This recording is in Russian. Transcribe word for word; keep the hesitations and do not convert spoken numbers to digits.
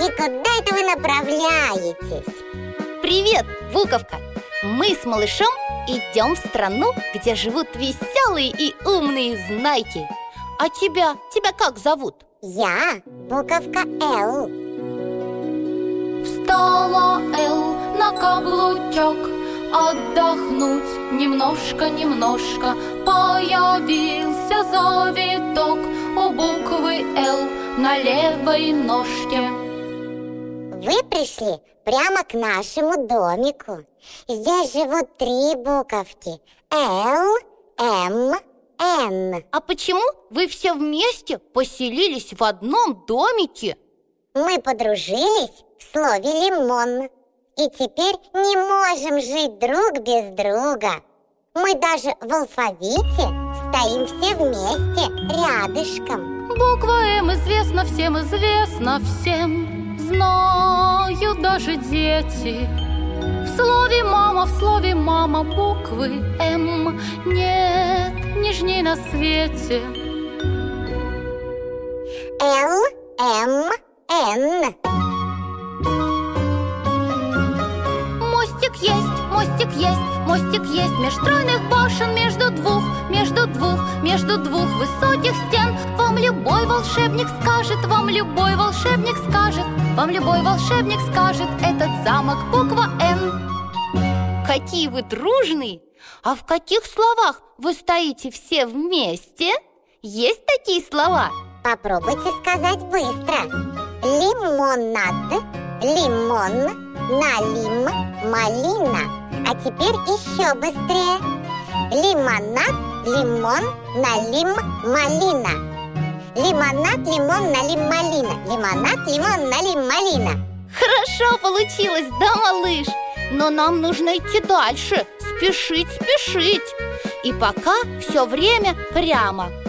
И куда это вы направляетесь? Привет, Буковка! Мы с малышом идем в страну, где живут веселые и умные знайки. А тебя, тебя как зовут? Я буковка Л. Встала Л на каблучок, отдохнуть немножко-немножко. Появился завиток у буквы Л на левой ножке. Вы пришли прямо к нашему домику. Здесь живут три буковки: Л, М, Н. А почему вы все вместе поселились в одном домике? Мы подружились в слове «лимон» и теперь не можем жить друг без друга. Мы даже в алфавите стоим все вместе, рядышком. Буква М известна всем, известна всем. Знают даже дети. В слове «мама», в слове «мама» буквы М нет нежней на свете. Л, М, Н. Мостик есть, мостик есть, мостик есть меж стройных башен, между двух, между двух, между двух высоких стен. Вам любой волшебник скажет, вам любой волшебник скажет, вам любой волшебник скажет, этот замок буква Н. Какие вы дружные! А в каких словах вы стоите все вместе? Есть такие слова? Попробуйте сказать быстро. Лимонад, лимон, налим, малина. А теперь еще быстрее. Лимонад, лимон, налим, малина. Лимонад, лимон, налим, малина. Лимонад, лимон, налим, малина. Хорошо получилось, да, малыш? Но нам нужно идти дальше, спешить, спешить. И пока все время прямо.